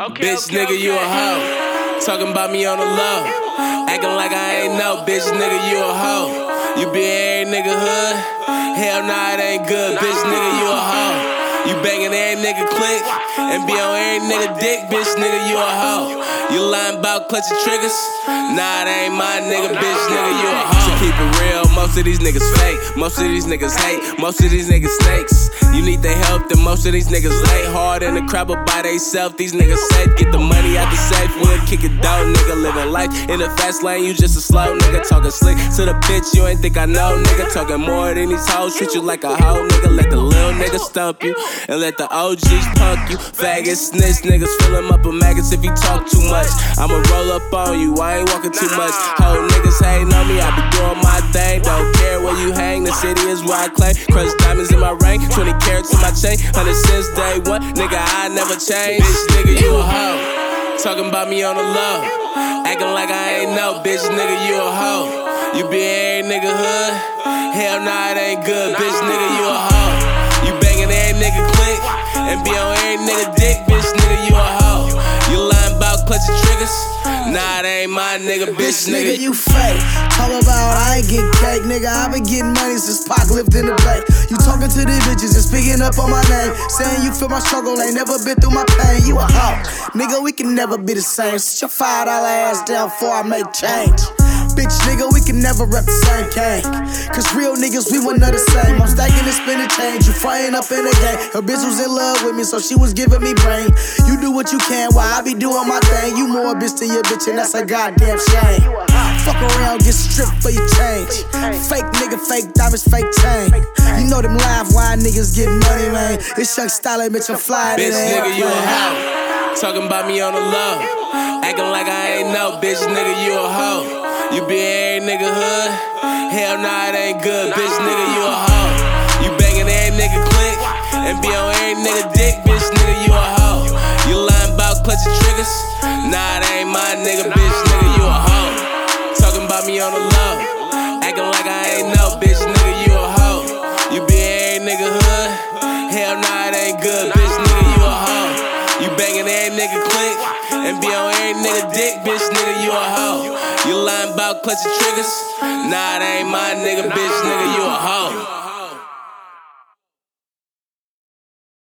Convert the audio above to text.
Bitch, nigga, you a hoe. Talking about me on the low. Acting like I ain't know. Bitch, nigga, you a hoe. You be every nigga hood. Hell nah, it ain't good. Bitch, nigga, you a hoe. You bangin' every nigga click and be on every nigga dick. Bitch, nigga, you a hoe. You lying about clutching triggers? Nah, that ain't my nigga. Bitch, nigga, you a hoe. So keep it real. Most of these niggas fake. Most of these niggas hate. Most of these niggas snakes. You need their help, then most of these niggas lay hard in the crowd, but by they self. These niggas safe, get the money out the safe. We'll kick it down, nigga, living life in the fast lane. You just a slow nigga, talking slick to the bitch. You ain't think I know, nigga, talking more than these hoes. Treat you like a hoe, nigga. Let the little nigga stump you and let the OGs punk you. Faggots, snitch niggas, fill him up with maggots if he talk too much. I'ma roll up on you, I ain't walking too much. Hoe niggas hating on me, I be doing my thing. Don't care where you hang, the city is where I claim. Crush diamonds in my ring, 20 carats in my chain. 100 since day one, nigga, I never change. Bitch, nigga, you a hoe. Talking about me on the low. Acting like I ain't know. Bitch, nigga, you a hoe. You be every nigga hood. Hell nah, it ain't good. Bitch, nigga, you a hoe. You bangin' every nigga click and be on every nigga dick. Bitch, nigga, you a hoe. You lying about clutching triggers? Nah, that ain't my nigga. Bitch, nigga, you fake. Talk about I ain't get cake, nigga. I been getting money since Pac lived in the bank. You talking to these bitches and speaking up on my name, saying you feel my struggle, ain't never been through my pain. You a hoe, nigga. We can never be the same. Sit your $5 ass down before I make change. Bitch, nigga, we can never rep the same gang. Cause real niggas, we one of the same. I'm stacking and spending change, you frying up in the game. Her bitch was in love with me, so she was giving me brain. You do what you can while I be doing my thing. You more bitch than your bitch, and that's a goddamn shame. Fuck around, get stripped for your change. Fake nigga, fake diamonds, fake chain. You know them live wine niggas get money, man. It's Chuck Styler, bitch, I'm flying. Bitch, nigga, you a hoe. Talking about me on the low. Acting like I ain't know. Bitch, nigga, you a hoe. You be every nigga hood. Hell nah, it ain't good. Bitch, nigga, you a hoe. You bangin' every nigga click and be on every nigga dick. Bitch, nigga, you a hoe. You lying about clutching triggers? Nah, that ain't my nigga. Bitch, nigga, you a hoe. Talking about me on the low. Acting like I ain't know. Bitch, nigga, you a hoe. You be every nigga hood. Hell nah, it ain't good. Bitch, nigga, you a hoe. You bangin' every nigga click and be on every nigga dick. Bitch, nigga, you a hoe. You lying about clutching triggers? Nah, that ain't my nigga. Bitch, nigga, you a hoe.